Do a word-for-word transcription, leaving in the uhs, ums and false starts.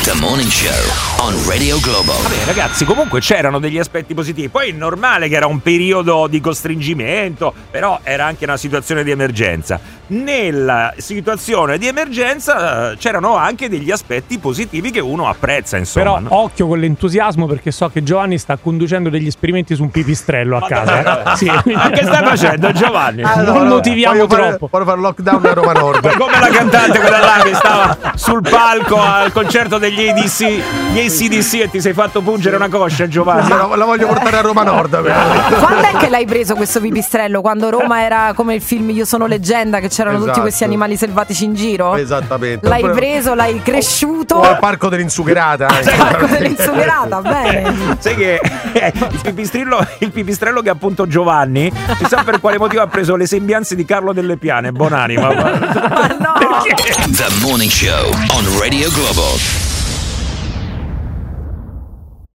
The Morning Show on Radio Globo. Vabbè ragazzi, comunque c'erano degli aspetti positivi. Poi è normale che era un periodo di costringimento, però era anche una situazione di emergenza. Nella situazione di emergenza eh, c'erano anche degli aspetti positivi che uno apprezza, insomma. Però no? occhio con l'entusiasmo, perché so che Giovanni sta conducendo degli esperimenti su un pipistrello a casa. Sì, Ma che stai facendo, Giovanni? Ah, non motiviamo troppo. Voglio fare lockdown a Roma Nord. Come la cantante quella là che stava sul palco al concerto degli A D C, gli A C D C, e ti sei fatto pungere una coscia, Giovanni. La, la voglio portare a Roma Nord. Quando è che l'hai preso questo pipistrello? Quando Roma era come il film Io sono leggenda, che c'erano Esatto. tutti questi animali selvatici in giro? Esattamente. L'hai preso, l'hai cresciuto? O al parco dell'Insugherata. Al parco dell'Insugherata, bene. Sai che eh, il pipistrello, il pipistrello che appunto Giovanni, si sa per quale motivo ha preso le sembianze di Carlo Delle Piane, buonanima. Ma no! Perché? The Morning Show on Radio Globo.